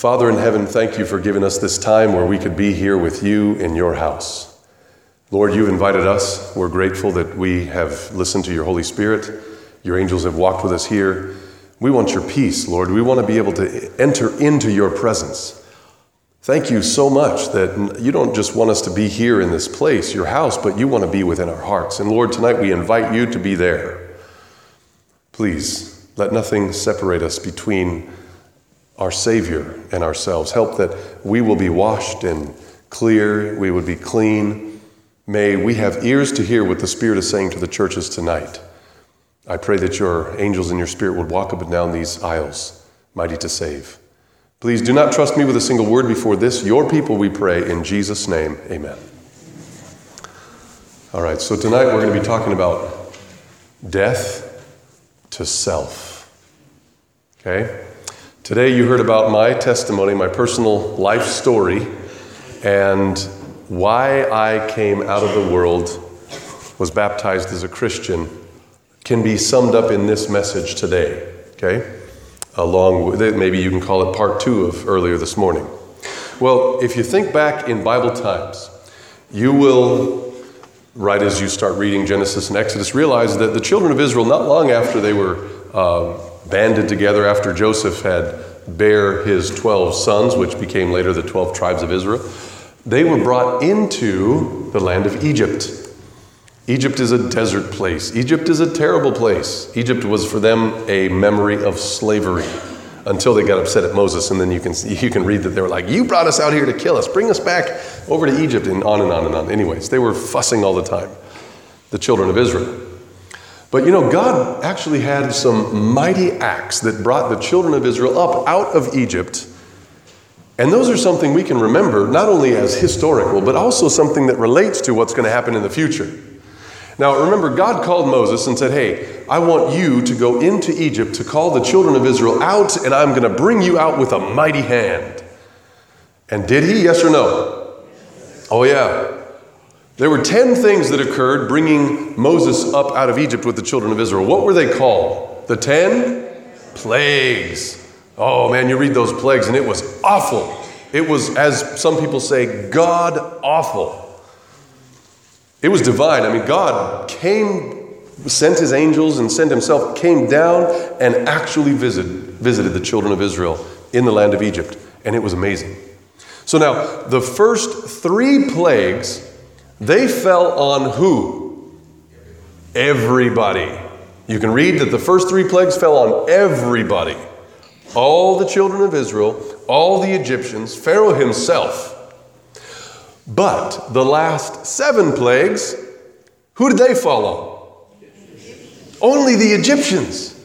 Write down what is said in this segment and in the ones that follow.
Father in heaven, thank you for giving us this time where we could be here with you in your house. Lord, you've invited us. We're grateful that we have listened to your Holy Spirit. Your angels have walked with us here. We want your peace, Lord. We want to be able to enter into your presence. Thank you so much that you don't just want us to be here in this place, your house, but you want to be within our hearts. And Lord, tonight we invite you to be there. Please, let nothing separate us between our Savior and ourselves. Help that we will be washed and clear, we would be clean. May we have ears to hear what the Spirit is saying to the churches tonight. I pray that your angels and your Spirit would walk up and down these aisles, mighty to save. Please do not trust me with a single word before this. Your people we pray in Jesus' name, amen. All right, so tonight we're going to be talking about death to self. Okay? Today you heard about my testimony, my personal life story, and why I came out of the world, was baptized as a Christian, can be summed up in this message today, okay? Along with it, maybe you can call it part 2 of earlier this morning. Well, if you think back in Bible times, you will, right as you start reading Genesis and Exodus, realize that the children of Israel, not long after they were banded together, after Joseph had bare his 12 sons, which became later the 12 tribes of Israel, they were brought into the land of Egypt. Egypt is a desert place. Egypt is a terrible place. Egypt was for them a memory of slavery until they got upset at Moses, and then you can read that they were like, you brought us out here to kill us. Bring us back over to Egypt, and on and on and on. Anyways, they were fussing all the time, the children of Israel. But you know, God actually had some mighty acts that brought the children of Israel up out of Egypt. And those are something we can remember, not only as historical, but also something that relates to what's going to happen in the future. Now, remember, God called Moses and said, hey, I want you to go into Egypt to call the children of Israel out, and I'm going to bring you out with a mighty hand. And did he? Yes or no? Oh, yeah. There were 10 things that occurred bringing Moses up out of Egypt with the children of Israel. What were they called? The 10 plagues. Oh man, you read those plagues and it was awful. It was, as some people say, God awful. It was divine. I mean, God came, sent his angels and sent himself, came down and actually visited the children of Israel in the land of Egypt. And it was amazing. So now, the first 3 plagues, they fell on who? Everybody. You can read that the first 3 plagues fell on everybody. All the children of Israel, all the Egyptians, Pharaoh himself. But the last 7 plagues, who did they fall on? Only the Egyptians.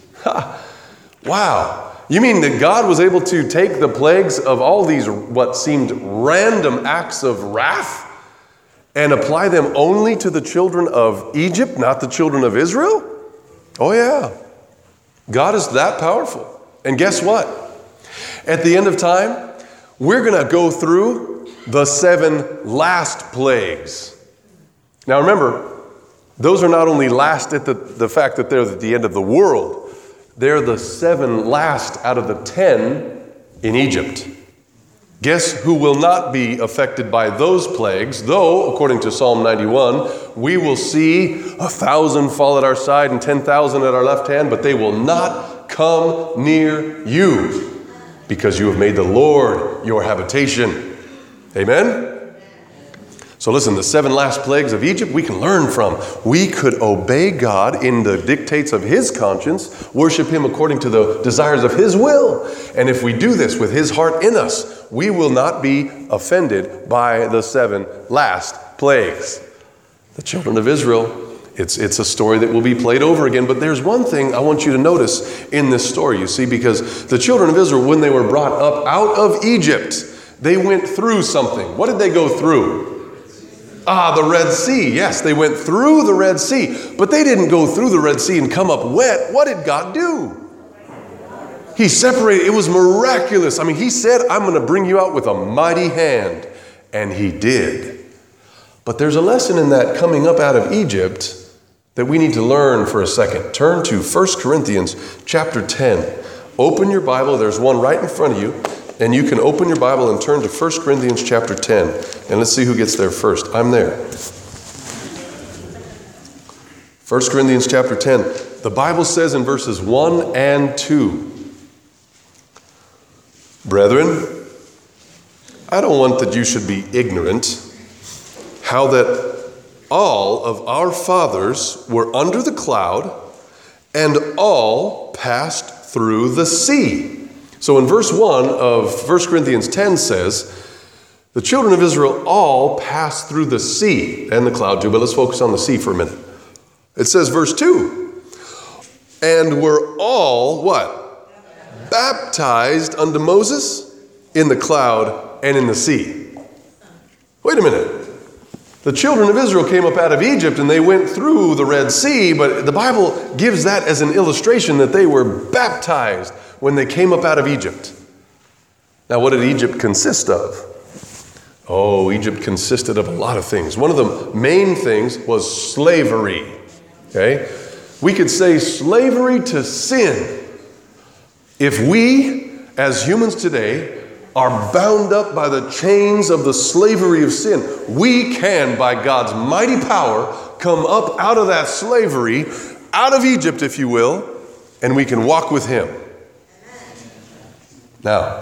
Wow. You mean that God was able to take the plagues of all these what seemed random acts of wrath and apply them only to the children of Egypt, not the children of Israel? Oh yeah. God is that powerful. And guess what? At the end of time, we're going to go through the 7 last plagues. Now remember, those are not only last at the fact that they're at the end of the world, they're the 7 last out of the 10 in Egypt. Guess who will not be affected by those plagues, though, according to Psalm 91, we will see 1,000 fall at our side and 10,000 at our left hand, but they will not come near you, because you have made the Lord your habitation. Amen? So listen, the 7 last plagues of Egypt we can learn from. We could obey God in the dictates of his conscience, worship him according to the desires of his will. And if we do this with his heart in us, we will not be offended by the 7 last plagues. The children of Israel, it's a story that will be played over again. But there's one thing I want you to notice in this story, you see, because the children of Israel, when they were brought up out of Egypt, they went through something. What did they go through? The Red Sea. Yes, they went through the Red Sea. But they didn't go through the Red Sea and come up wet. What did God do? He separated. It was miraculous. I mean, he said, I'm going to bring you out with a mighty hand. And he did. But there's a lesson in that coming up out of Egypt that we need to learn for a second. Turn to 1 Corinthians chapter 10. Open your Bible. There's one right in front of you. And you can open your Bible and turn to 1 Corinthians chapter 10. And let's see who gets there first. I'm there. 1 Corinthians chapter 10. The Bible says in verses 1 and 2, "Brethren, I don't want that you should be ignorant how that all of our fathers were under the cloud and all passed through the sea." So in verse 1 of 1 Corinthians 10 says, the children of Israel all passed through the sea and the cloud too, but let's focus on the sea for a minute. It says verse 2, "And were all," what? "Baptized unto Moses in the cloud and in the sea." Wait a minute. The children of Israel came up out of Egypt and they went through the Red Sea, but the Bible gives that as an illustration that they were baptized when they came up out of Egypt. Now, what did Egypt consist of? Oh, Egypt consisted of a lot of things. One of the main things was slavery. Okay? We could say slavery to sin. If we, as humans today, are bound up by the chains of the slavery of sin, we can, by God's mighty power, come up out of that slavery, out of Egypt, if you will, and we can walk with Him. Now,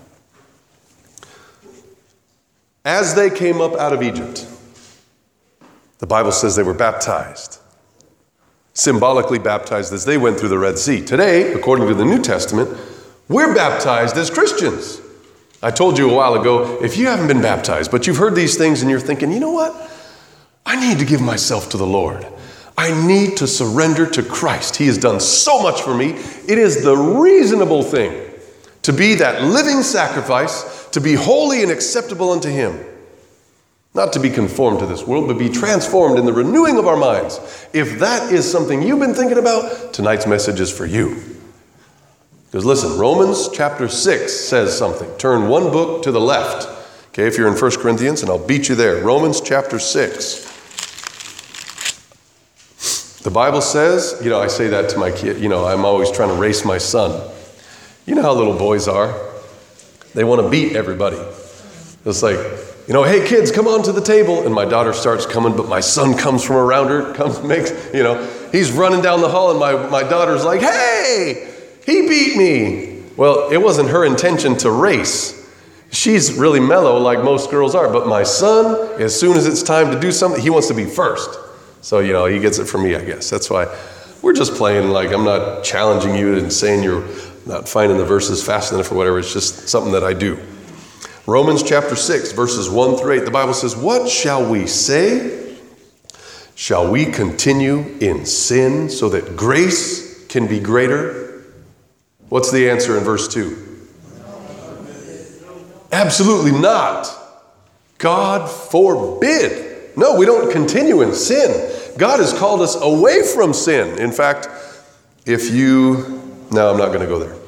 as they came up out of Egypt, the Bible says they were baptized, symbolically baptized as they went through the Red Sea. Today, according to the New Testament, we're baptized as Christians. I told you a while ago, if you haven't been baptized, but you've heard these things and you're thinking, you know what? I need to give myself to the Lord. I need to surrender to Christ. He has done so much for me. It is the reasonable thing to be that living sacrifice, to be holy and acceptable unto Him. Not to be conformed to this world, but be transformed in the renewing of our minds. If that is something you've been thinking about, tonight's message is for you. Because listen, Romans chapter 6 says something. Turn one book to the left. Okay, if you're in 1 Corinthians, and I'll beat you there. Romans chapter 6. The Bible says, I say that to my kid. I'm always trying to race my son. You know how little boys are. They want to beat everybody. It's like, hey kids, come on to the table. And my daughter starts coming, but my son comes from around her, he's running down the hall and my daughter's like, hey, he beat me. Well, it wasn't her intention to race. She's really mellow like most girls are, but my son, as soon as it's time to do something, he wants to be first. So, he gets it from me, I guess. That's why we're just playing, like I'm not challenging you and saying you're not finding the verses fast enough or whatever. It's just something that I do. Romans chapter 6, verses 1 through 8, the Bible says, "What shall we say? Shall we continue in sin so that grace can be greater?" What's the answer in verse 2? Absolutely not. God forbid. No, we don't continue in sin. God has called us away from sin. In fact, no, I'm not going to go there.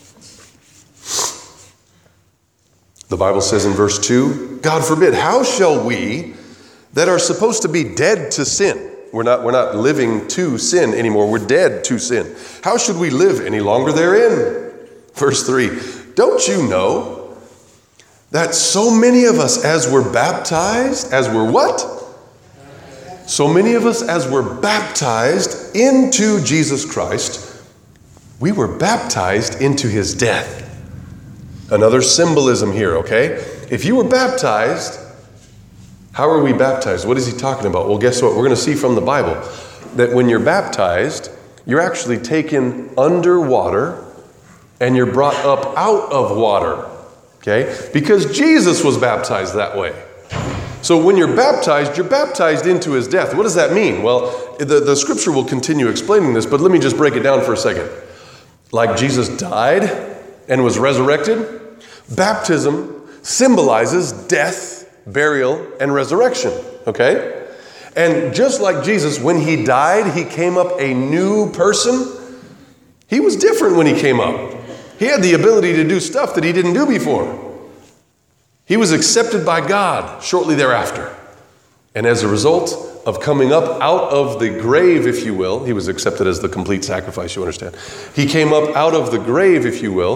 The Bible says in verse 2, God forbid, how shall we that are supposed to be dead to sin? We're not living to sin anymore. We're dead to sin. How should we live any longer therein? Verse 3, don't you know that so many of us as we're baptized, as we're what? So many of us as we're baptized into Jesus Christ, we were baptized into His death. Another symbolism here, okay? If you were baptized, how are we baptized? What is he talking about? Well, guess what? We're going to see from the Bible that when you're baptized, you're actually taken under water and you're brought up out of water, okay? Because Jesus was baptized that way. So when you're baptized into His death. What does that mean? Well, the scripture will continue explaining this, but let me just break it down for a second. Like Jesus died and was resurrected, baptism symbolizes death, burial, and resurrection, okay? And just like Jesus, when He died, He came up a new person. He was different when He came up. He had the ability to do stuff that He didn't do before. He was accepted by God shortly thereafter. And as a result of coming up out of the grave, if you will, He was accepted as the complete sacrifice, you understand. He came up out of the grave, if you will,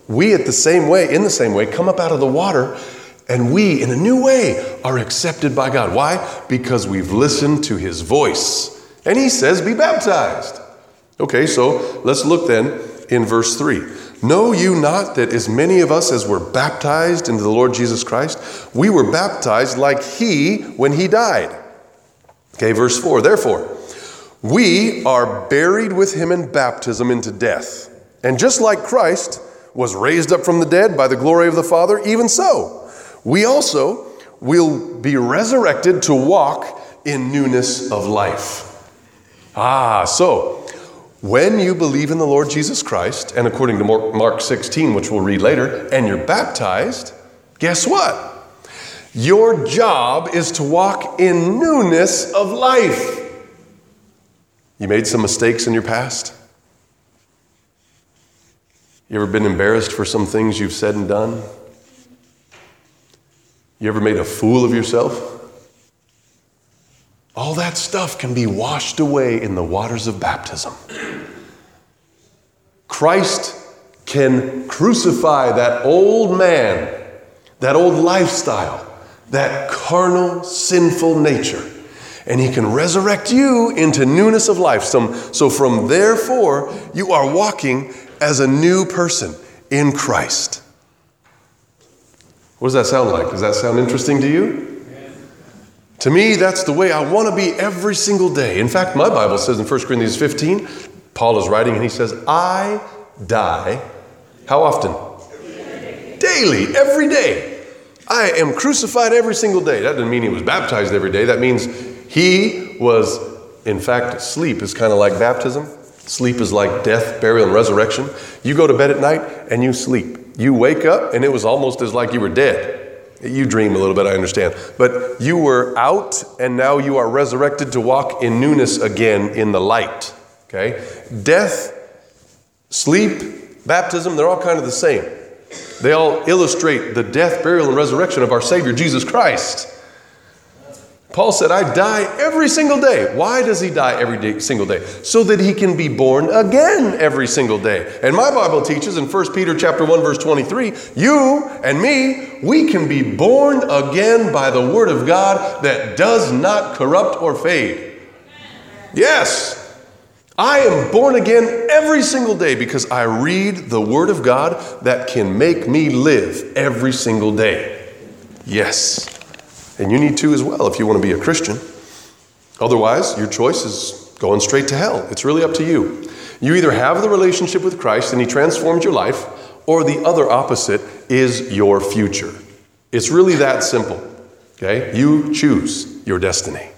we in the same way, come up out of the water, and we, in a new way, are accepted by God. Why? Because we've listened to his voice. And he says, be baptized. Okay, so let's look then in verse 3. Know you not that as many of us as were baptized into the Lord Jesus Christ, we were baptized like he when he died. Okay, verse 4. Therefore, we are buried with him in baptism into death. And just like Christ was raised up from the dead by the glory of the Father, even so, we also will be resurrected to walk in newness of life. So when you believe in the Lord Jesus Christ, and according to Mark 16, which we'll read later, and you're baptized, guess what? Your job is to walk in newness of life. You made some mistakes in your past? You ever been embarrassed for some things you've said and done? You ever made a fool of yourself? All that stuff can be washed away in the waters of baptism. Christ can crucify that old man, that old lifestyle, that carnal, sinful nature, and he can resurrect you into newness of life. So from therefore, you are walking as a new person in Christ. What does that sound like? Does that sound interesting to you? To me, that's the way I want to be every single day. In fact, my Bible says in 1 Corinthians 15, Paul is writing and he says, I die. How often? Daily, every day. I am crucified every single day. That doesn't mean he was baptized every day. That means he was, in fact, sleep is kind of like baptism. Sleep is like death, burial, and resurrection. You go to bed at night and you sleep. You wake up and it was almost as like you were dead. You dream a little bit, I understand. But you were out and now you are resurrected to walk in newness again in the light. Okay? Death, sleep, baptism, they're all kind of the same. They all illustrate the death, burial, and resurrection of our Savior, Jesus Christ. Paul said, I die every single day. Why does he die every single day? So that he can be born again every single day. And my Bible teaches in 1 Peter chapter 1, verse 23, you and me, we can be born again by the word of God that does not corrupt or fade. Yes, I am born again every single day because I read the word of God that can make me live every single day. Yes. And you need to as well if you want to be a Christian. Otherwise, your choice is going straight to hell. It's really up to you. You either have the relationship with Christ and he transformed your life, or the other opposite is your future. It's really that simple. Okay? You choose your destiny.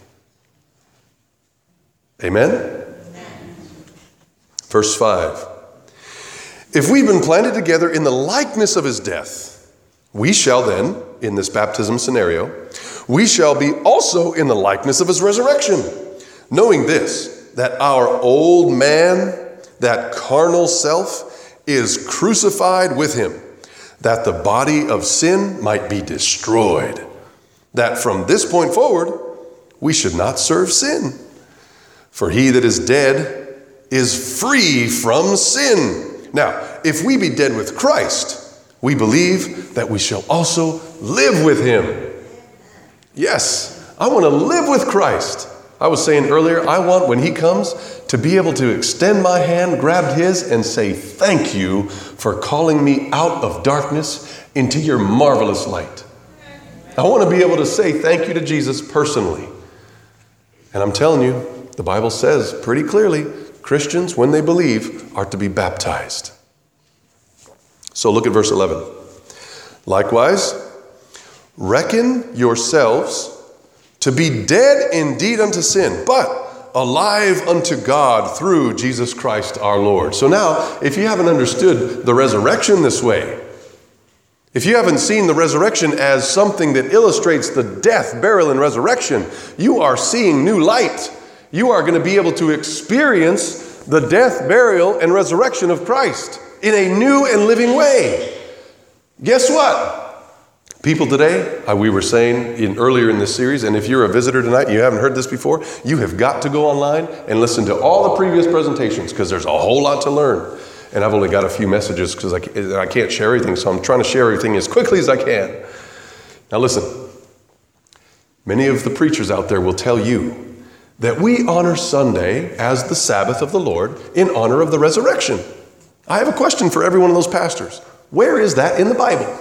Amen? Verse 5. If we've been planted together in the likeness of his death, we shall then, in this baptism scenario, we shall be also in the likeness of his resurrection, knowing this, that our old man, that carnal self, is crucified with him, that the body of sin might be destroyed, that from this point forward we should not serve sin. For he that is dead is free from sin. Now, if we be dead with Christ, we believe that we shall also live with him. Yes, I want to live with Christ. I was saying earlier, I want, when he comes, to be able to extend my hand, grab his, and say, thank you for calling me out of darkness into your marvelous light. I want to be able to say thank you to Jesus personally. And I'm telling you, the Bible says pretty clearly, Christians, when they believe, are to be baptized. So look at verse 11. Likewise, reckon yourselves to be dead indeed unto sin, but alive unto God through Jesus Christ our Lord. So now, if you haven't understood the resurrection this way, if you haven't seen the resurrection as something that illustrates the death, burial, and resurrection, you are seeing new light. You are going to be able to experience the death, burial, and resurrection of Christ in a new and living way. Guess what? People today, we were saying earlier in this series, and if you're a visitor tonight and you haven't heard this before, you have got to go online and listen to all the previous presentations because there's a whole lot to learn. and I've only got a few messages because I can't share everything, so I'm trying to share everything as quickly as I can. Now listen, many of the preachers out there will tell you that we honor Sunday as the Sabbath of the Lord in honor of the resurrection. I have a question for every one of those pastors. Where is that in the Bible?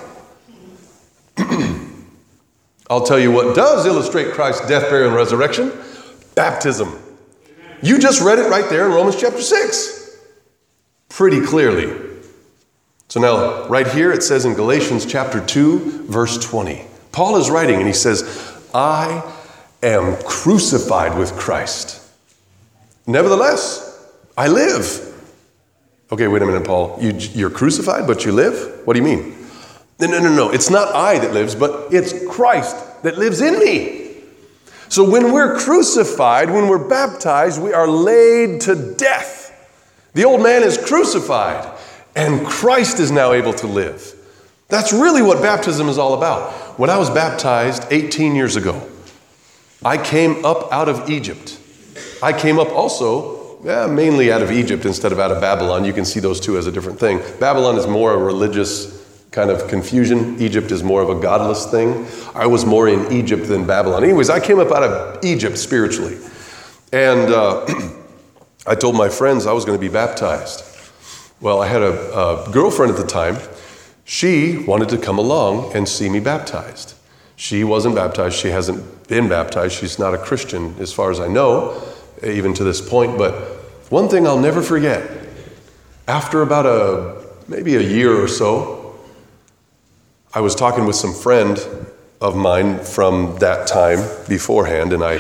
I'll tell you what does illustrate Christ's death, burial, and resurrection. Baptism. You just read it right there in Romans chapter 6. Pretty clearly. So now, right here it says in Galatians chapter 2, verse 20. Paul is writing and he says, I am crucified with Christ. Nevertheless, I live. Okay, wait a minute, Paul. You're crucified, but you live? What do you mean? No. It's not I that lives, but it's Christ that lives in me. So when we're crucified, when we're baptized, we are laid to death. The old man is crucified, and Christ is now able to live. That's really what baptism is all about. When I was baptized 18 years ago, I came up out of Egypt. I came up also mainly out of Egypt instead of out of Babylon. You can see those two as a different thing. Babylon is more a religious kind of confusion. Egypt is more of a godless thing. I was more in Egypt than Babylon. Anyways, I came up out of Egypt spiritually. And I told my friends I was going to be baptized. Well, I had a girlfriend at the time. She wanted to come along and see me baptized. She wasn't baptized. She hasn't been baptized. She's not a Christian as far as I know, even to this point. But one thing I'll never forget, after about maybe a year or so, I was talking with some friend of mine from that time beforehand, and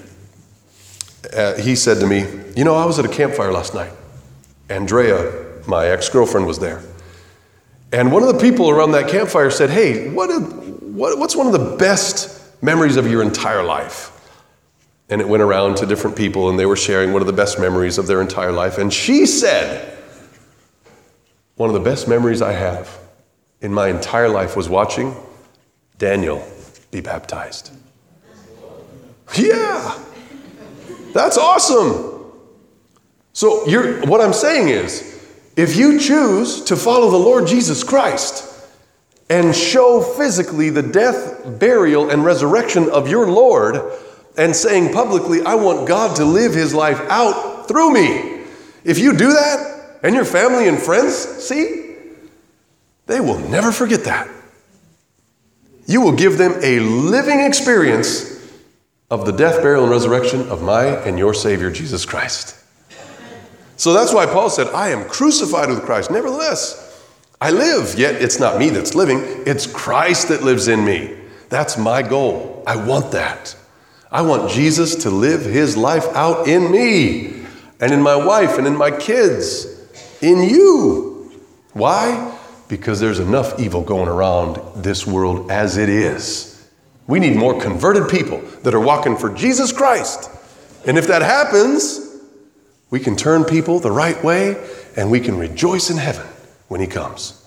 he said to me, I was at a campfire last night. Andrea, my ex-girlfriend, was there. And one of the people around that campfire said, hey, what's one of the best memories of your entire life? And it went around to different people, and they were sharing one of the best memories of their entire life. And she said, one of the best memories I have in my entire life was watching Daniel be baptized. Yeah, that's awesome. So what I'm saying is, if you choose to follow the Lord Jesus Christ and show physically the death, burial, and resurrection of your Lord, and saying publicly, I want God to live his life out through me. If you do that, and your family and friends see, they will never forget that. You will give them a living experience of the death, burial, and resurrection of my and your Savior, Jesus Christ. So that's why Paul said, I am crucified with Christ. Nevertheless, I live, yet it's not me that's living. It's Christ that lives in me. That's my goal. I want that. I want Jesus to live his life out in me and in my wife and in my kids, in you. Why? Because there's enough evil going around this world as it is. We need more converted people that are walking for Jesus Christ. And if that happens, we can turn people the right way and we can rejoice in heaven when he comes.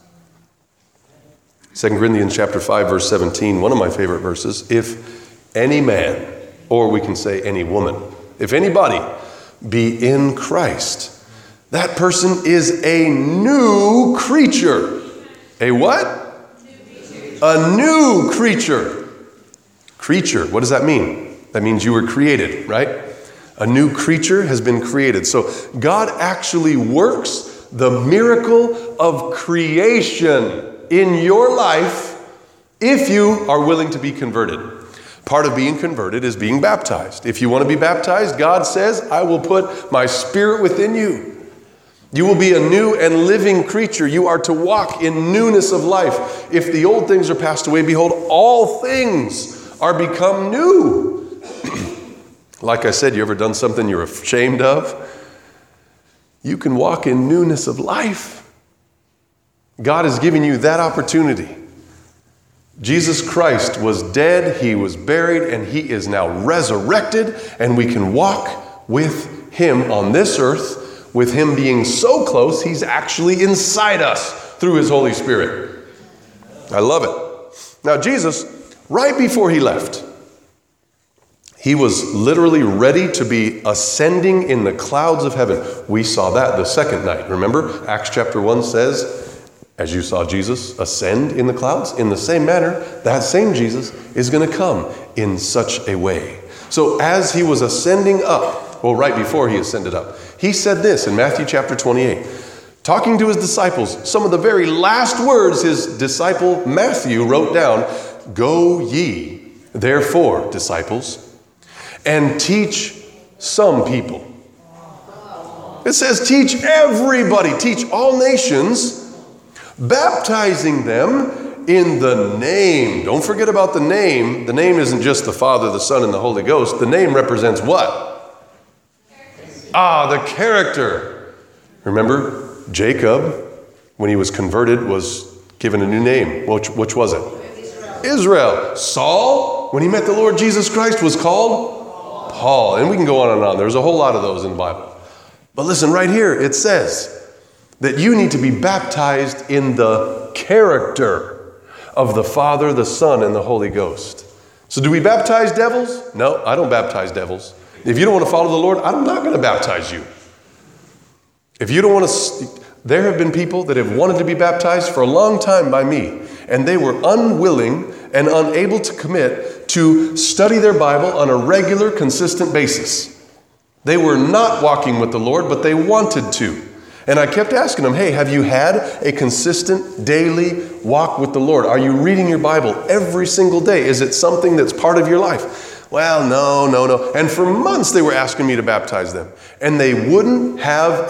2 Corinthians chapter 5, verse 17, one of my favorite verses. If any man, or we can say any woman, if anybody be in Christ, that person is a new creature. A what? A new creature. Creature, what does that mean? That means you were created, right? A new creature has been created. So God actually works the miracle of creation in your life if you are willing to be converted. Part of being converted is being baptized. If you want to be baptized, God says, I will put my spirit within you. You will be a new and living creature. You are to walk in newness of life. If the old things are passed away, behold, all things are become new. Like I said, you ever done something you're ashamed of? You can walk in newness of life. God has given you that opportunity. Jesus Christ was dead, he was buried, and he is now resurrected, and we can walk with him on this earth, with him being so close, he's actually inside us through his Holy Spirit. I love it. Now, Jesus, right before he left, He was literally ready to be ascending in the clouds of heaven. We saw that the second night. Remember, Acts chapter 1 says, as you saw Jesus ascend in the clouds, in the same manner, that same Jesus is going to come in such a way. So as he was ascending up, well, right before he ascended up, he said this in Matthew chapter 28, talking to his disciples, some of the very last words his disciple Matthew wrote down, "Go ye, therefore, disciples, and teach some people." It says teach everybody, teach all nations, baptizing them in the name. Don't forget about the name. The name isn't just the Father, the Son, and the Holy Ghost. The name represents what? The character. Remember, Jacob, when he was converted, was given a new name. Which was it? Israel. Saul, when he met the Lord Jesus Christ, was called Paul. And we can go on and on. There's a whole lot of those in the Bible. But listen, right here, it says that you need to be baptized in the character of the Father, the Son, and the Holy Ghost. So do we baptize devils? No, I don't baptize devils. If you don't want to follow the Lord, I'm not going to baptize you. If you don't want to, there have been people that have wanted to be baptized for a long time by me, and they were unwilling and unable to commit to study their Bible on a regular, consistent basis. They were not walking with the Lord, but they wanted to. And I kept asking them, hey, have you had a consistent daily walk with the Lord? Are you reading your Bible every single day? Is it something that's part of your life? Well, no. And for months they were asking me to baptize them. And they wouldn't have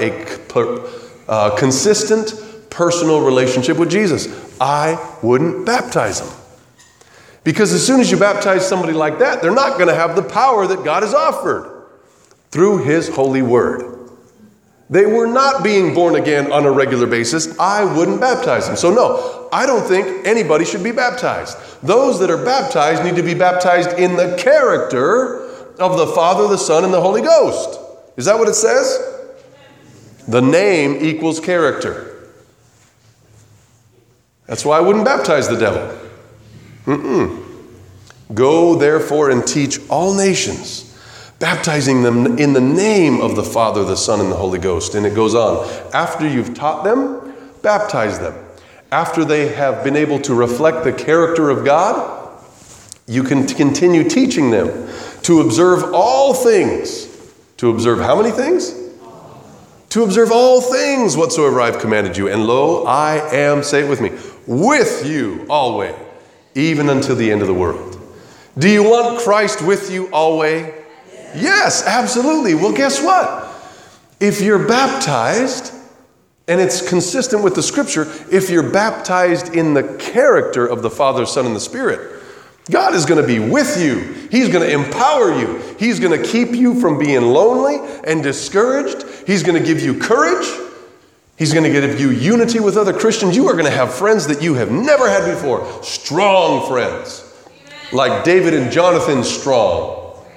a consistent personal relationship with Jesus. I wouldn't baptize them. Because as soon as you baptize somebody like that, they're not going to have the power that God has offered through His holy word. They were not being born again on a regular basis. I wouldn't baptize them. So no, I don't think anybody should be baptized. Those that are baptized need to be baptized in the character of the Father, the Son, and the Holy Ghost. Is that what it says? The name equals character. That's why I wouldn't baptize the devil. Go therefore and teach all nations, baptizing them in the name of the Father, the Son, and the Holy Ghost. And it goes on. After you've taught them, baptize them. After they have been able to reflect the character of God, you can continue teaching them to observe all things. To observe how many things? To observe all things whatsoever I've commanded you. And lo, I am, say it with me, with you always, even until the end of the world. Do you want Christ with you always? Yes, absolutely. Well, guess what? If you're baptized, and it's consistent with the Scripture, if you're baptized in the character of the Father, Son, and the Spirit, God is going to be with you. He's going to empower you. He's going to keep you from being lonely and discouraged. He's going to give you courage. He's going to give you unity with other Christians. You are going to have friends that you have never had before. Strong friends. Like David and Jonathan strong.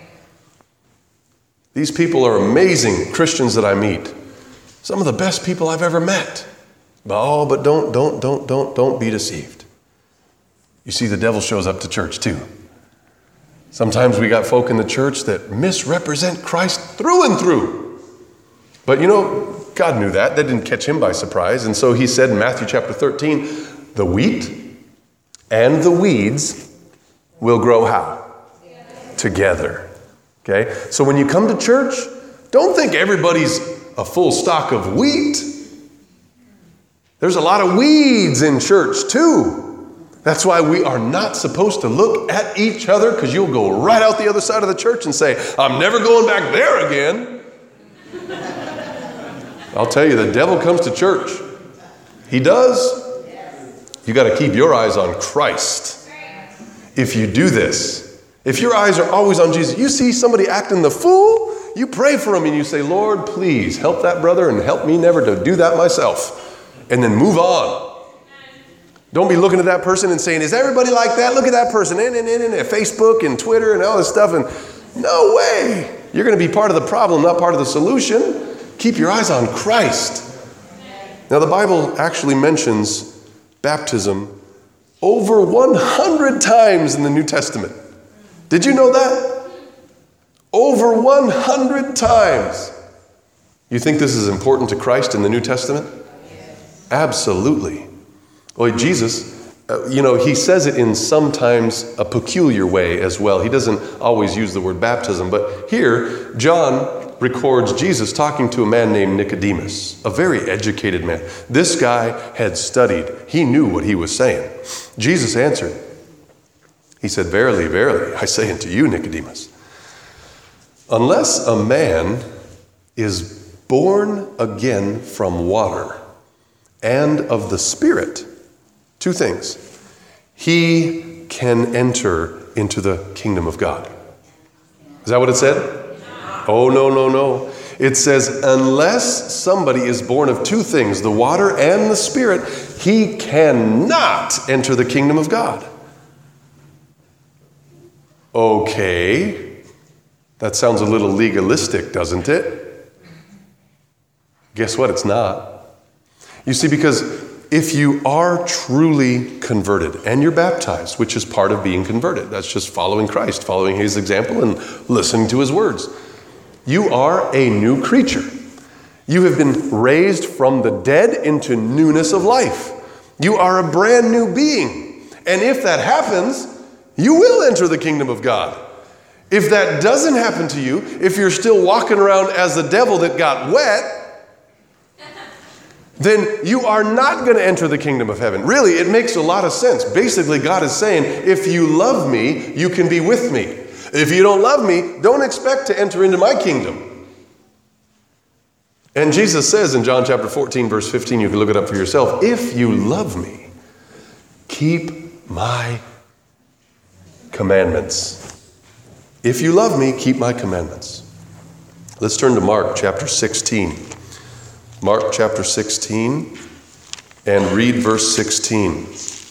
These people are amazing Christians that I meet. Some of the best people I've ever met. But don't be deceived. You see, the devil shows up to church too. Sometimes we got folk in the church that misrepresent Christ through and through. But you know, God knew that. That didn't catch him by surprise. And so he said in Matthew chapter 13, the wheat and the weeds will grow how? Together. Okay? So when you come to church, don't think everybody's a full stock of wheat. There's a lot of weeds in church too. That's why we are not supposed to look at each other, because you'll go right out the other side of the church and say, I'm never going back there again. I'll tell you, the devil comes to church. He does. You got to keep your eyes on Christ. If you do this, if your eyes are always on Jesus, you see somebody acting the fool, you pray for him and you say, Lord, please help that brother and help me never to do that myself. And then move on. Don't be looking at that person and saying, is everybody like that? Look at that person. And Facebook and Twitter and all this stuff. And no way. You're going to be part of the problem, not part of the solution. Keep your eyes on Christ. Now, the Bible actually mentions baptism over 100 times in the New Testament. Did you know that? Over 100 times. You think this is important to Christ in the New Testament? Yes. Absolutely. Well, Jesus, he says it in sometimes a peculiar way as well. He doesn't always use the word baptism, but here, John records Jesus talking to a man named Nicodemus, a very educated man. This guy had studied. He knew what he was saying. Jesus answered. He said, "Verily, verily, I say unto you, Nicodemus, unless a man is born again from water and of the Spirit," two things, "he can enter into the kingdom of God." Is that what it said? Oh, no. It says, unless somebody is born of two things, the water and the Spirit, he cannot enter the kingdom of God. Okay. That sounds a little legalistic, doesn't it? Guess what? It's not. You see, because if you are truly converted and you're baptized, which is part of being converted, that's just following Christ, following his example and listening to his words. You are a new creature. You have been raised from the dead into newness of life. You are a brand new being. And if that happens, you will enter the kingdom of God. If that doesn't happen to you, if you're still walking around as the devil that got wet, then you are not going to enter the kingdom of heaven. Really, it makes a lot of sense. Basically, God is saying, if you love me, you can be with me. If you don't love me, don't expect to enter into my kingdom. And Jesus says in John chapter 14, verse 15, you can look it up for yourself, if you love me, keep my commandments. If you love me, keep my commandments. Let's turn to Mark chapter 16. Mark chapter 16 and read verse 16.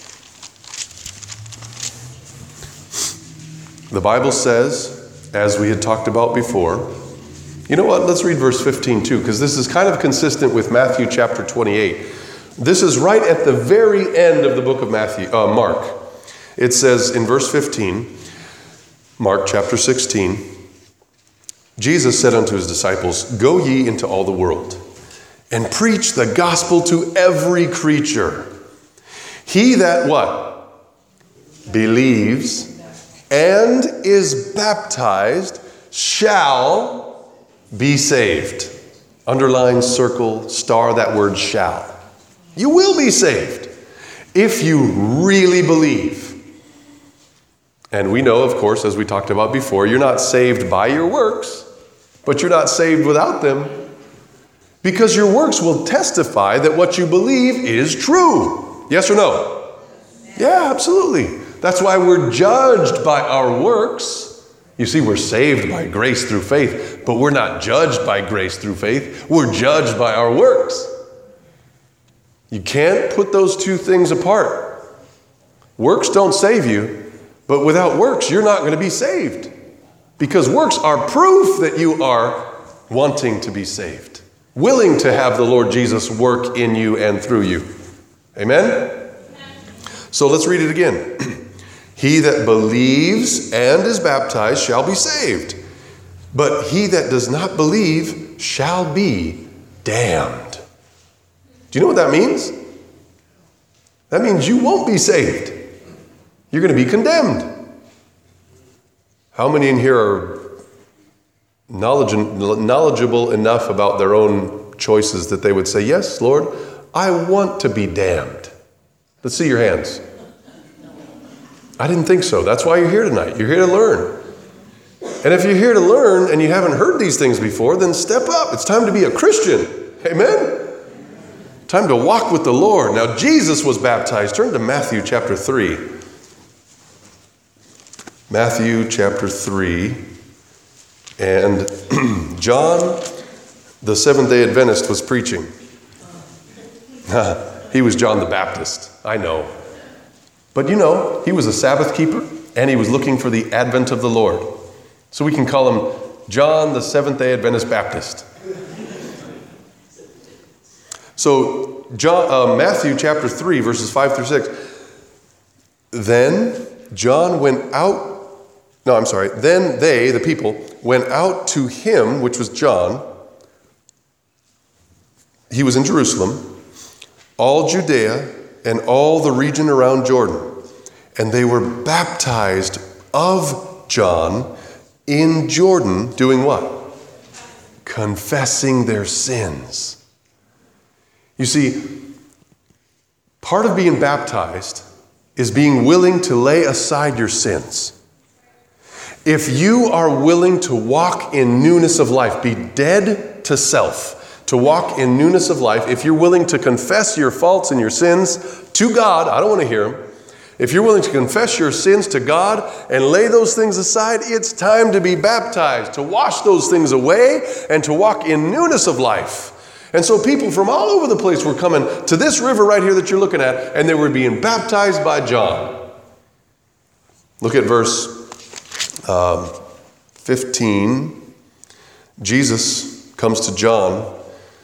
The Bible says, as we had talked about before, you know what? Let's read verse 15 too, because this is kind of consistent with Matthew chapter 28. This is right at the very end of the book of Mark. It says in verse 15, Mark chapter 16, Jesus said unto his disciples, "Go ye into all the world, and preach the gospel to every creature. He that" what? "Believes and is baptized shall be saved." Underline, circle, star that word shall. You will be saved if you really believe. And we know, of course, as we talked about before, you're not saved by your works, but you're not saved without them. Because your works will testify that what you believe is true. Yes or no? Yeah, absolutely. That's why we're judged by our works. You see, we're saved by grace through faith, but we're not judged by grace through faith. We're judged by our works. You can't put those two things apart. Works don't save you, but without works, you're not going to be saved. Because works are proof that you are wanting to be saved. Willing to have the Lord Jesus work in you and through you. Amen? So let's read it again. He that believes and is baptized shall be saved, but he that does not believe shall be damned. Do you know what that means? That means you won't be saved. You're going to be condemned. How many in here are knowledgeable enough about their own choices that they would say, "Yes, Lord, I want to be damned"? Let's see your hands. I didn't think so. That's why you're here tonight. You're here to learn. And if you're here to learn and you haven't heard these things before, then step up. It's time to be a Christian. Amen? Time to walk with the Lord. Now, Jesus was baptized. Turn to Matthew chapter 3. Matthew chapter 3. And John, the Seventh-day Adventist, was preaching. He was John the Baptist. I know. But you know, he was a Sabbath keeper, and he was looking for the advent of the Lord. So we can call him John the Seventh-day Adventist Baptist. So Matthew chapter 3, verses 5 through 6. Then John went out No, I'm sorry. Then they, the people, went out to him, which was John. He was in Jerusalem, all Judea, and all the region around Jordan. And they were baptized of John in Jordan, doing what? Confessing their sins. You see, part of being baptized is being willing to lay aside your sins. If you are willing to walk in newness of life, be dead to self, to walk in newness of life, if you're willing to confess your faults and your sins to God, I don't want to hear them. If you're willing to confess your sins to God and lay those things aside, it's time to be baptized, to wash those things away and to walk in newness of life. And so people from all over the place were coming to this river right here that you're looking at, and they were being baptized by John. Look at verse 15. Jesus comes to John,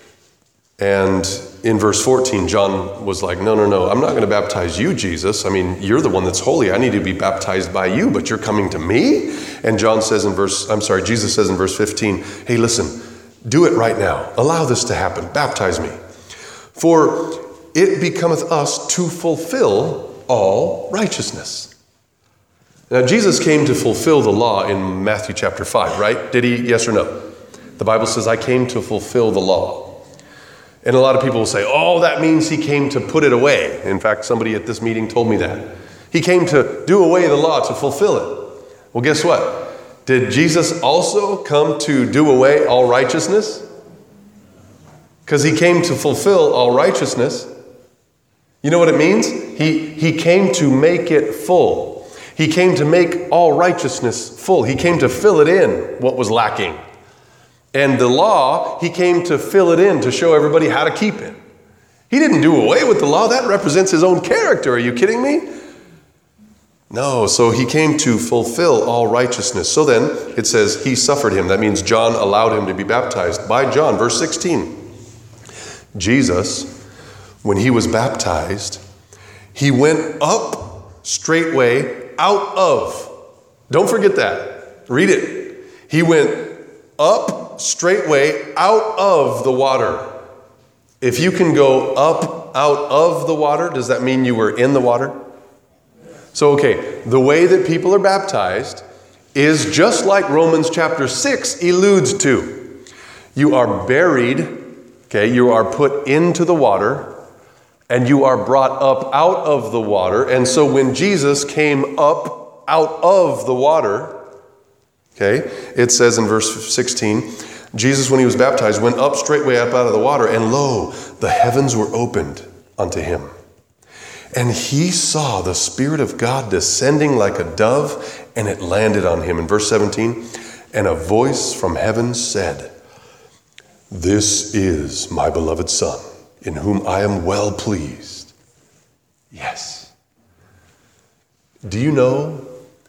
and in verse 14, John was like, no, I'm not going to baptize you, Jesus. I mean, you're the one that's holy. I need to be baptized by you, but you're coming to me? And Jesus says in verse 15, hey, listen, do it right now. Allow this to happen. Baptize me. For it becometh us to fulfill all righteousness. Now, Jesus came to fulfill the law in Matthew chapter 5, right? Did he? Yes or no? The Bible says, I came to fulfill the law. And a lot of people will say, oh, that means he came to put it away. In fact, somebody at this meeting told me that. He came to do away the law, to fulfill it. Well, guess what? Did Jesus also come to do away all righteousness? Because he came to fulfill all righteousness. You know what it means? He came to make it full. He came to make all righteousness full. He came to fill it in, what was lacking. And the law, he came to fill it in, to show everybody how to keep it. He didn't do away with the law. That represents his own character. Are you kidding me? No, so he came to fulfill all righteousness. So then, it says, he suffered him. That means John allowed him to be baptized by John. Verse 16. Jesus, when he was baptized, he went up straightway out of. Don't forget that. Read it. He went up straightway out of the water. If you can go up out of the water, does that mean you were in the water? So, okay, the way that people are baptized is just like Romans chapter 6 alludes to. You are buried, okay, you are put into the water, and you are brought up out of the water. And so when Jesus came up out of the water, okay, it says in verse 16, Jesus, when he was baptized, went up straightway up out of the water, and lo, the heavens were opened unto him. And he saw the Spirit of God descending like a dove, and it landed on him. In verse 17, and a voice from heaven said, this is my beloved Son, in whom I am well pleased. Yes. Do you know,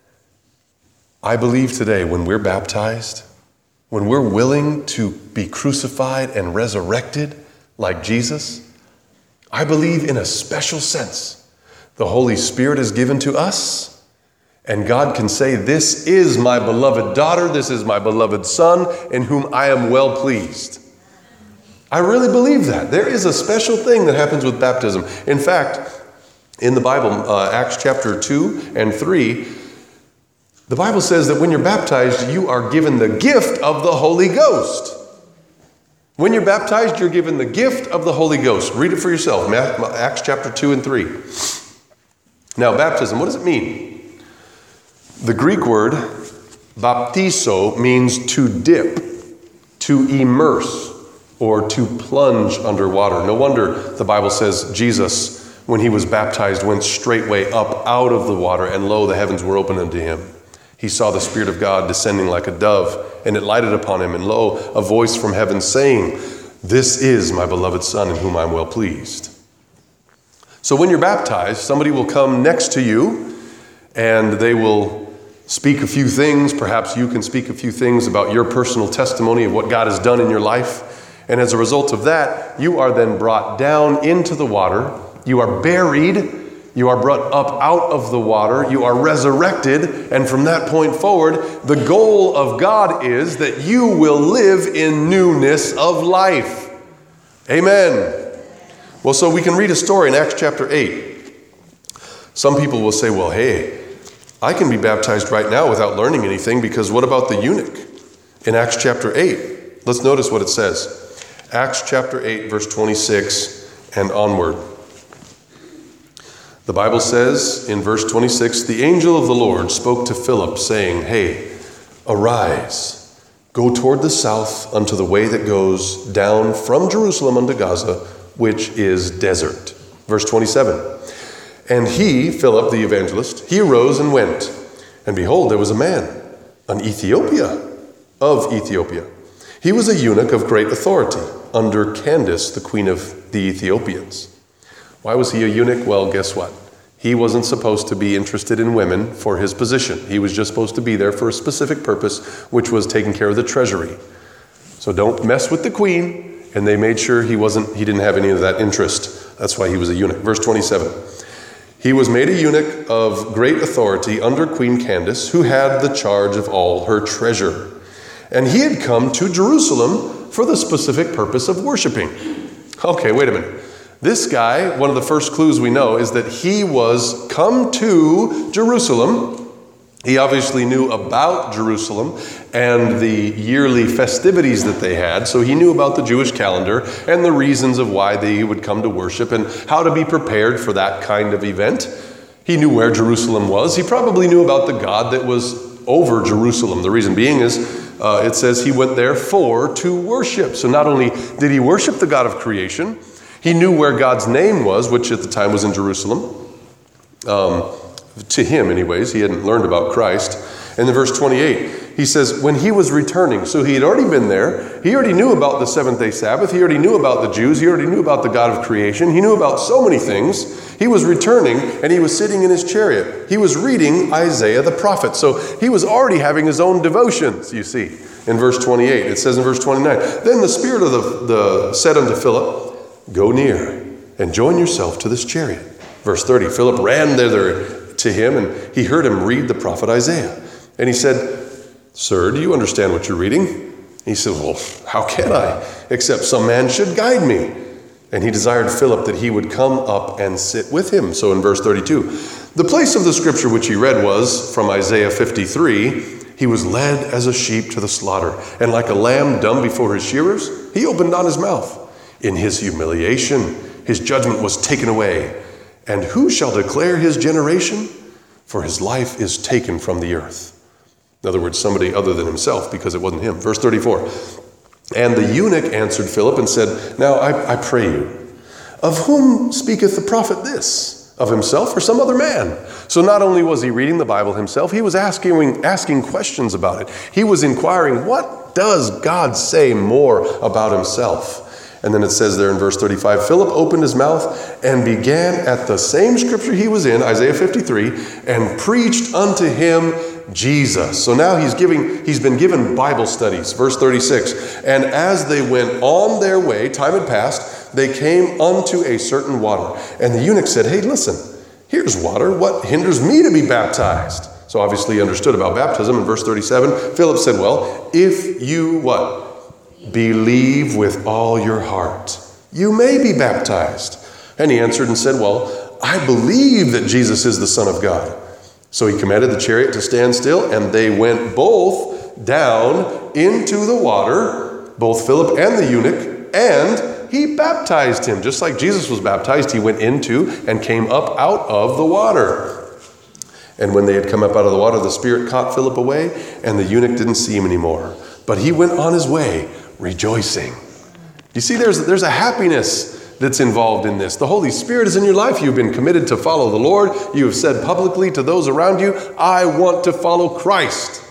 I believe today when we're baptized, when we're willing to be crucified and resurrected like Jesus, I believe in a special sense, the Holy Spirit is given to us, and God can say, this is my beloved daughter, this is my beloved Son, in whom I am well pleased. I really believe that. There is a special thing that happens with baptism. In fact, in the Bible, Acts chapter 2 and 3, the Bible says that when you're baptized, you are given the gift of the Holy Ghost. When you're baptized, you're given the gift of the Holy Ghost. Read it for yourself, Acts chapter 2 and 3. Now, baptism, what does it mean? The Greek word baptizo means to dip, to immerse, or to plunge underwater. No wonder the Bible says Jesus, when he was baptized, went straightway up out of the water, and lo, the heavens were opened unto him. He saw the Spirit of God descending like a dove, and it lighted upon him, and lo, a voice from heaven saying, this is my beloved Son, in whom I am well pleased. So when you're baptized, somebody will come next to you, and they will speak a few things. Perhaps you can speak a few things about your personal testimony of what God has done in your life. And as a result of that, you are then brought down into the water. You are buried. You are brought up out of the water. You are resurrected. And from that point forward, the goal of God is that you will live in newness of life. Amen. Well, so we can read a story in Acts chapter 8. Some people will say, well, hey, I can be baptized right now without learning anything, because what about the eunuch in Acts chapter 8? Let's notice what it says. Acts chapter 8, verse 26 and onward. The Bible says in verse 26, the angel of the Lord spoke to Philip, saying, hey, arise, go toward the south unto the way that goes down from Jerusalem unto Gaza, which is desert. Verse 27, and he, Philip the evangelist, he arose and went. And behold, there was a man, of Ethiopia. He was a eunuch of great authority, under Candace, the queen of the Ethiopians. Why was he a eunuch? Well, guess what? He wasn't supposed to be interested in women for his position. He was just supposed to be there for a specific purpose, which was taking care of the treasury. So don't mess with the queen. And they made sure he didn't have any of that interest. That's why he was a eunuch. Verse 27. He was made a eunuch of great authority under Queen Candace, who had the charge of all her treasure. And he had come to Jerusalem for the specific purpose of worshiping. Okay, wait a minute. This guy, one of the first clues we know is that he was come to Jerusalem. He obviously knew about Jerusalem and the yearly festivities that they had. So he knew about the Jewish calendar and the reasons of why they would come to worship and how to be prepared for that kind of event. He knew where Jerusalem was. He probably knew about the God that was over Jerusalem. The reason being is it says he went there to worship. So not only did he worship the God of creation, he knew where God's name was, which at the time was in Jerusalem. To him, anyways, he hadn't learned about Christ. And in verse 28, he says, when he was returning, so he had already been there. He already knew about the seventh-day Sabbath. He already knew about the Jews. He already knew about the God of creation. He knew about so many things. He was returning, and he was sitting in his chariot. He was reading Isaiah the prophet. So he was already having his own devotions, you see, in verse 28. It says in verse 29, then the Spirit of said unto Philip, go near and join yourself to this chariot. Verse 30, Philip ran thither to him, and he heard him read the prophet Isaiah. And he said, sir, do you understand what you're reading? He said, well, how can I, except some man should guide me? And he desired Philip that he would come up and sit with him. So in verse 32, the place of the scripture which he read was from Isaiah 53. He was led as a sheep to the slaughter, and like a lamb dumb before his shearers, he opened not his mouth. In his humiliation, his judgment was taken away. And who shall declare his generation? For his life is taken from the earth. In other words, somebody other than himself, because it wasn't him. Verse 34. And the eunuch answered Philip and said, now I pray you, of whom speaketh the prophet this? Of himself or some other man? So not only was he reading the Bible himself, he was asking questions about it. He was inquiring, what does God say more about himself? And then it says there in verse 35, Philip opened his mouth and began at the same scripture he was in, Isaiah 53, and preached unto him Jesus. So now he's been given Bible studies. Verse 36, and as they went on their way, time had passed, they came unto a certain water. And the eunuch said, hey, listen, here's water. What hinders me to be baptized? So obviously he understood about baptism. In verse 37, Philip said, well, if you what? Believe with all your heart, you may be baptized. And he answered and said, well, I believe that Jesus is the Son of God. So he commanded the chariot to stand still, and they went both down into the water, both Philip and the eunuch, and he baptized him. Just like Jesus was baptized, he went into and came up out of the water. And when they had come up out of the water, the Spirit caught Philip away, and the eunuch didn't see him anymore. But he went on his way, rejoicing. You see, there's a happiness that's involved in this. The Holy Spirit is in your life. You've been committed to follow the Lord. You have said publicly to those around you, I want to follow Christ.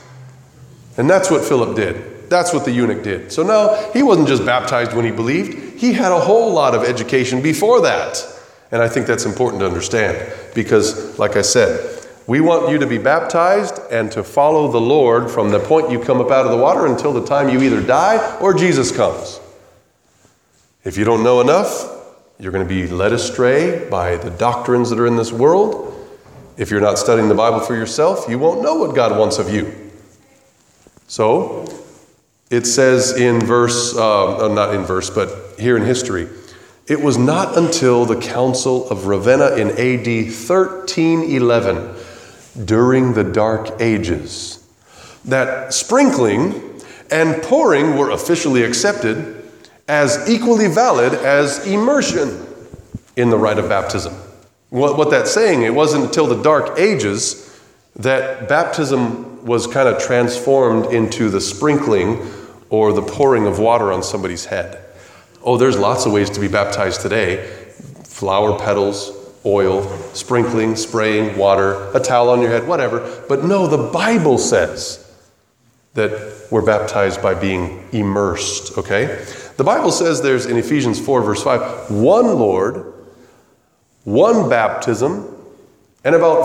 And that's what Philip did. That's what the eunuch did. So now, he wasn't just baptized when he believed. He had a whole lot of education before that. And I think that's important to understand. Because, like I said, we want you to be baptized and to follow the Lord from the point you come up out of the water until the time you either die or Jesus comes. If you don't know enough, You're going to be led astray by the doctrines that are in this world. If you're not studying the Bible for yourself, you won't know what God wants of you. So, it says in not in verse, but here in history, it was not until the Council of Ravenna in AD 1311, during the Dark Ages, that sprinkling and pouring were officially accepted as equally valid as immersion in the rite of baptism. What that's saying, it wasn't until the Dark Ages that baptism was kind of transformed into the sprinkling or the pouring of water on somebody's head. Oh, there's lots of ways to be baptized today. Flower petals, oil, sprinkling, spraying, water, a towel on your head, whatever. But no, the Bible says that we're baptized by being immersed, okay? The Bible says there's, in Ephesians 4, verse 5, one Lord, one baptism, and about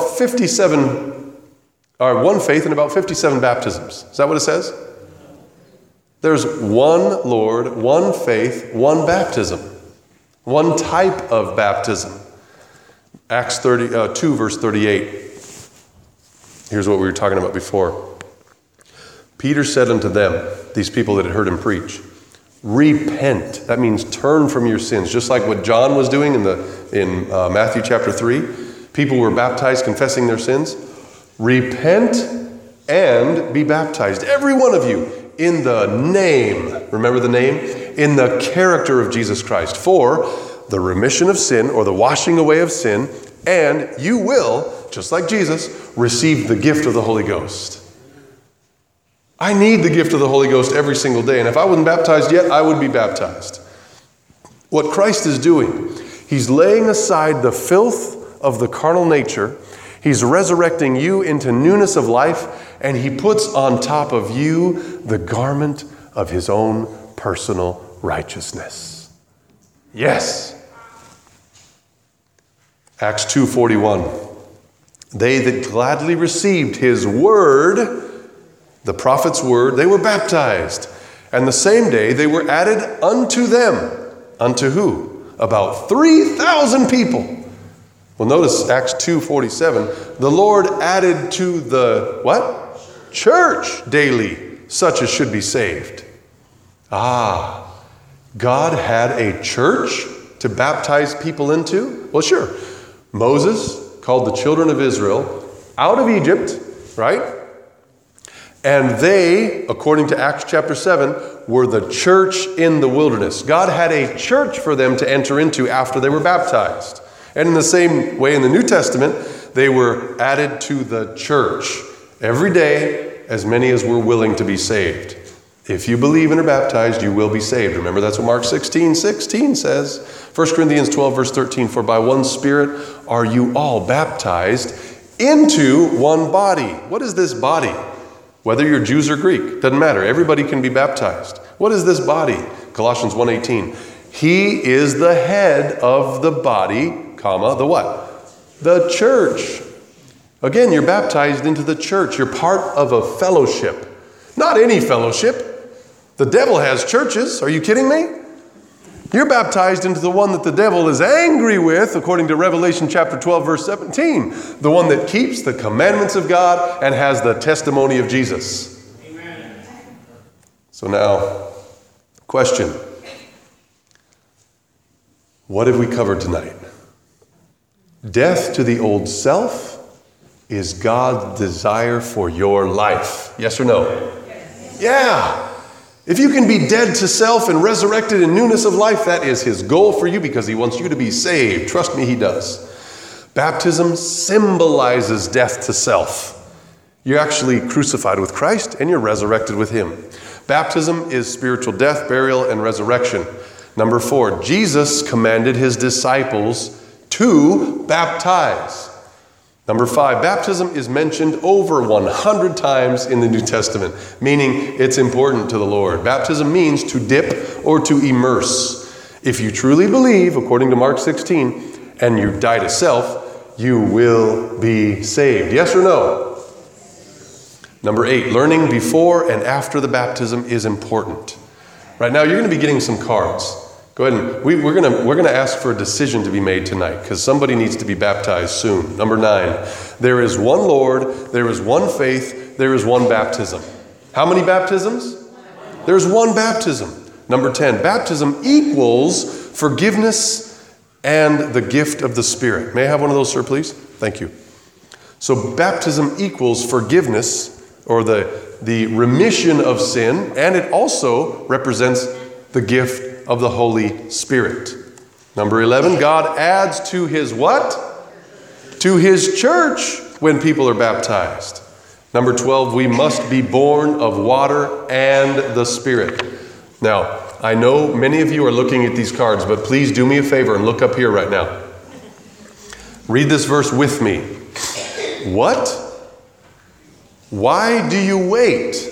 one faith and about 57 baptisms. Is that what it says? There's one Lord, one faith, one baptism, one type of baptism. Acts 2, verse 38. Here's what we were talking about before. Peter said unto them, these people that had heard him preach, repent. That means turn from your sins. Just like what John was doing in Matthew chapter 3. People were baptized confessing their sins. Repent and be baptized. Every one of you. In the name, remember the name? In the character of Jesus Christ, for the remission of sin or the washing away of sin, and you will, just like Jesus, receive the gift of the Holy Ghost. I need the gift of the Holy Ghost every single day, and if I wasn't baptized yet, I would be baptized. What Christ is doing, He's laying aside the filth of the carnal nature. He's resurrecting you into newness of life, and He puts on top of you the garment of His own personal righteousness. Yes. Acts 2:41. They that gladly received His word, the prophet's word, they were baptized. And the same day they were added unto them. Unto who? About 3,000 people. Well, notice Acts 2:47. The Lord added to the what? Church daily, such as should be saved. God had a church to baptize people into? Well, sure. Moses called the children of Israel out of Egypt, right? And they, according to Acts chapter 7, were the church in the wilderness. God had a church for them to enter into after they were baptized. And in the same way in the New Testament, they were added to the church. Every day, as many as were willing to be saved. If you believe and are baptized, you will be saved. Remember, that's what Mark 16:16 says. 1 Corinthians 12, verse 13, for by one Spirit are you all baptized into one body. What is this body? Whether you're Jews or Greek, doesn't matter. Everybody can be baptized. What is this body? Colossians 1:18. He is the head of the body, the what? The church. Again, you're baptized into the church. You're part of a fellowship. Not any fellowship. The devil has churches. Are you kidding me? You're baptized into the one that the devil is angry with, according to Revelation chapter 12, verse 17. The one that keeps the commandments of God and has the testimony of Jesus. Amen. So now, question. What have we covered tonight? Death to the old self is God's desire for your life. Yes or no? Yes. Yeah. If you can be dead to self and resurrected in newness of life, that is His goal for you because He wants you to be saved. Trust me, He does. Baptism symbolizes death to self. You're actually crucified with Christ and you're resurrected with Him. Baptism is spiritual death, burial, and resurrection. Number 4, Jesus commanded His disciples to baptize. Number 5, baptism is mentioned over 100 times in the New Testament, meaning it's important to the Lord. Baptism means to dip or to immerse. If you truly believe, according to Mark 16, and you die to self, you will be saved. Yes or no? Number 8, learning before and after the baptism is important. Right now, you're going to be getting some cards. Go ahead and we're gonna ask for a decision to be made tonight because somebody needs to be baptized soon. Number 9, there is one Lord, there is one faith, there is one baptism. How many baptisms? There's one baptism. Number 10, baptism equals forgiveness and the gift of the Spirit. May I have one of those, sir, please? Thank you. So baptism equals forgiveness or the remission of sin, and it also represents the gift of the Holy Spirit. Number 11, God adds to his what? To his church when people are baptized. Number 12, we must be born of water and the Spirit. Now, I know many of you are looking at these cards, but please do me a favor and look up here right now. Read this verse with me. What? Why do you wait?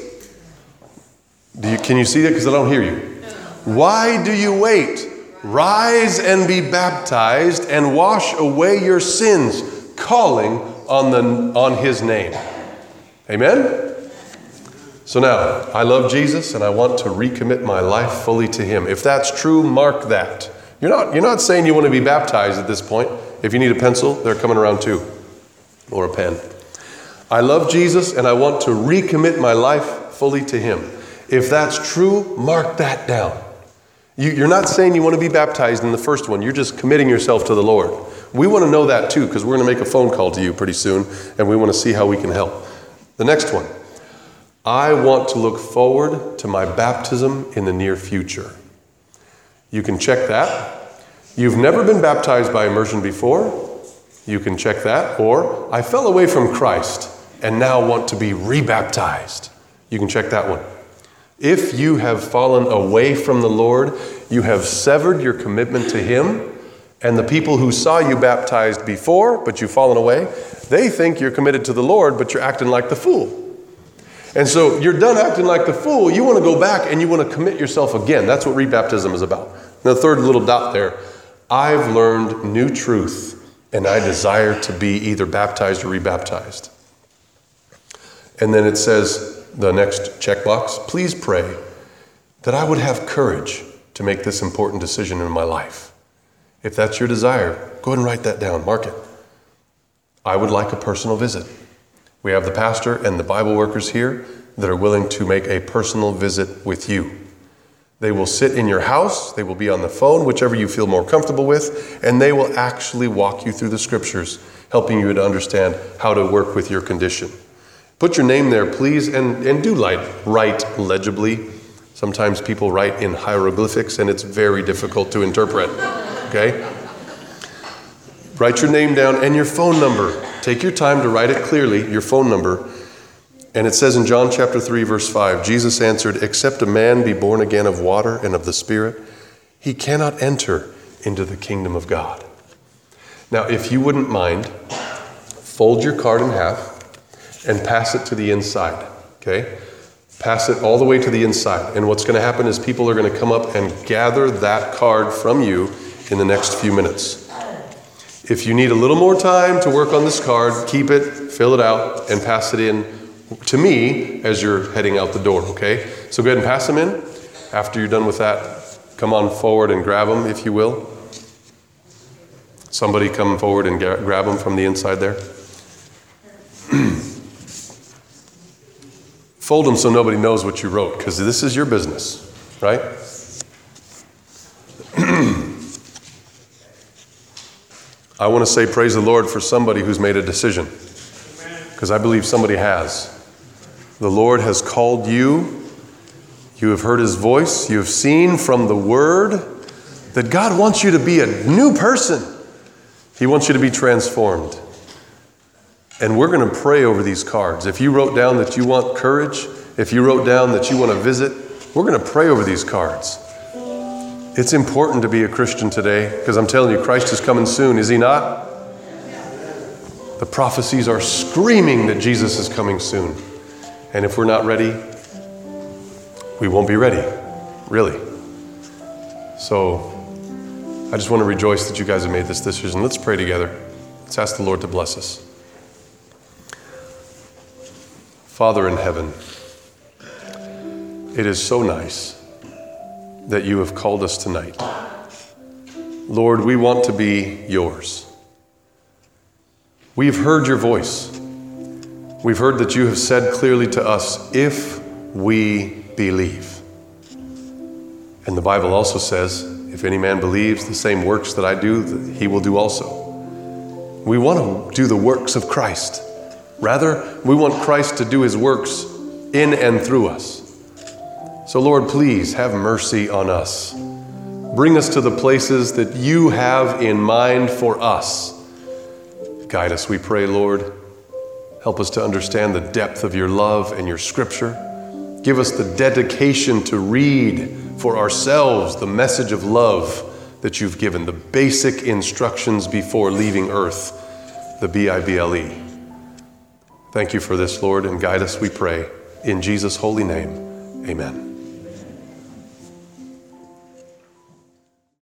Can you see that? Because I don't hear you. Why do you wait? Rise and be baptized and wash away your sins, calling on his name. Amen? So now, I love Jesus and I want to recommit my life fully to him. If that's true, mark that. You're not saying you want to be baptized at this point. If you need a pencil, they're coming around too. Or a pen. I love Jesus and I want to recommit my life fully to him. If that's true, mark that down. You're not saying you want to be baptized in the first one. You're just committing yourself to the Lord. We want to know that too because we're going to make a phone call to you pretty soon and we want to see how we can help. The next one. I want to look forward to my baptism in the near future. You can check that. You've never been baptized by immersion before. You can check that. Or I fell away from Christ and now want to be rebaptized. You can check that one. If you have fallen away from the Lord, you have severed your commitment to him, and the people who saw you baptized before, but you've fallen away, they think you're committed to the Lord, but you're acting like the fool. And so you're done acting like the fool. You want to go back and you want to commit yourself again. That's what rebaptism is about. And the third little dot there, I've learned new truth, and I desire to be either baptized or rebaptized. And then it says, the next checkbox, please pray that I would have courage to make this important decision in my life. If that's your desire, go ahead and write that down, mark it. I would like a personal visit. We have the pastor and the Bible workers here that are willing to make a personal visit with you. They will sit in your house, they will be on the phone, whichever you feel more comfortable with, and they will actually walk you through the scriptures, helping you to understand how to work with your condition. Put your name there, please, and do write legibly. Sometimes people write in hieroglyphics, and it's very difficult to interpret, okay? Write your name down and your phone number. Take your time to write it clearly, your phone number. And it says in John chapter 3, verse 5, Jesus answered, except a man be born again of water and of the Spirit, he cannot enter into the kingdom of God. Now, if you wouldn't mind, fold your card in half and pass it to the inside, okay? Pass it all the way to the inside. And what's going to happen is people are going to come up and gather that card from you in the next few minutes. If you need a little more time to work on this card, keep it, fill it out, and pass it in to me as you're heading out the door, okay? So go ahead and pass them in. After you're done with that, come on forward and grab them, if you will. Somebody come forward and grab them from the inside there. Fold them so nobody knows what you wrote, because this is your business, right? I want to say praise the Lord for somebody who's made a decision, because I believe somebody has. The Lord has called you. You have heard his voice. You have seen from the word that God wants you to be a new person. He wants you to be transformed. And we're going to pray over these cards. If you wrote down that you want courage, if you wrote down that you want to visit, we're going to pray over these cards. It's important to be a Christian today, because I'm telling you, Christ is coming soon, is he not? The prophecies are screaming that Jesus is coming soon. And if we're not ready, we won't be ready, really. So I just want to rejoice that you guys have made this decision. Let's pray together. Let's ask the Lord to bless us. Father in heaven, it is so nice that you have called us tonight Lord, we want to be yours. We've heard your voice. We've heard that you have said clearly to us, if we believe. And the Bible also says, if any man believes the same works that I do, he will do also. We want to do the works of Christ. Rather, we want Christ to do his works in and through us. So Lord, please have mercy on us. Bring us to the places that you have in mind for us. Guide us, we pray, Lord. Help us to understand the depth of your love and your scripture. Give us the dedication to read for ourselves the message of love that you've given, the basic instructions before leaving earth, the Bible. Thank you for this, Lord, and guide us, we pray. In Jesus' holy name, amen.